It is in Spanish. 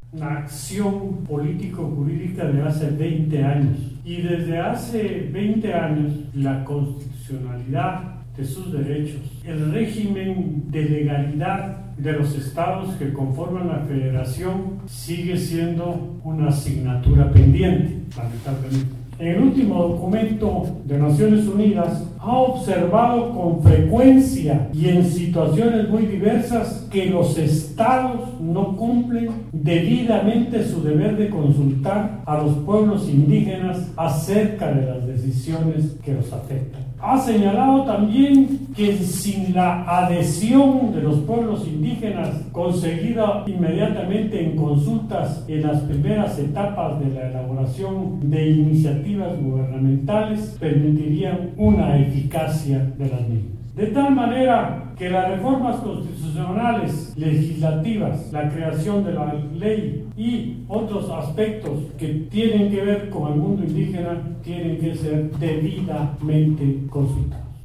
una acción político-jurídica de hace 20 años. Y desde hace 20 años, la constitucionalidad de sus derechos, el régimen de legalidad de los estados que conforman la federación sigue siendo una asignatura pendiente, lamentablemente. En el último documento de Naciones Unidas ha observado con frecuencia y en situaciones muy diversas que los estados no cumplen debidamente su deber de consultar a los pueblos indígenas acerca de las decisiones que los afectan. Ha señalado también que sin la adhesión de los pueblos indígenas conseguida inmediatamente en consultas en las primeras etapas de la elaboración de iniciativas gubernamentales permitirían una eficacia de las mismas. De tal manera que las reformas constitucionales, legislativas, la creación de la ley y otros aspectos que tienen que ver con el mundo indígena tienen que ser debidamente consultados.